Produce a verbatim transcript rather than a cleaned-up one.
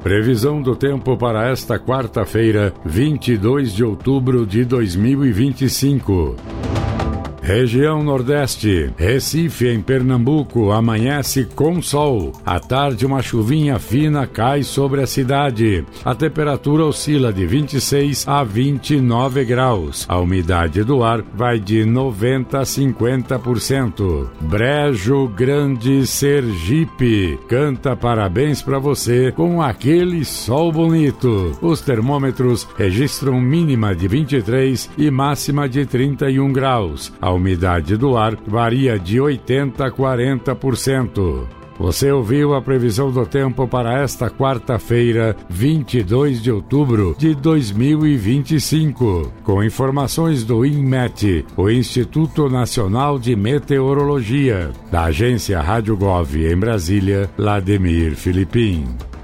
Previsão do tempo para esta quarta-feira, vinte e dois de outubro de dois mil e vinte e cinco. Região Nordeste, Recife em Pernambuco, amanhece com sol. À tarde, uma chuvinha fina cai sobre a cidade. A temperatura oscila de vinte e seis a vinte e nove graus. A umidade do ar vai de noventa a cinquenta por cento. Brejo Grande, Sergipe, canta parabéns para você com aquele sol bonito. Os termômetros registram mínima de vinte e três e máxima de trinta e um graus. A umidade do ar varia de oitenta a quarenta por cento. Você ouviu a previsão do tempo para esta quarta-feira, vinte e dois de outubro de dois mil e vinte e cinco, com informações do INMET, o Instituto Nacional de Meteorologia, da agência Rádio Gov em Brasília, Lademir Filipim.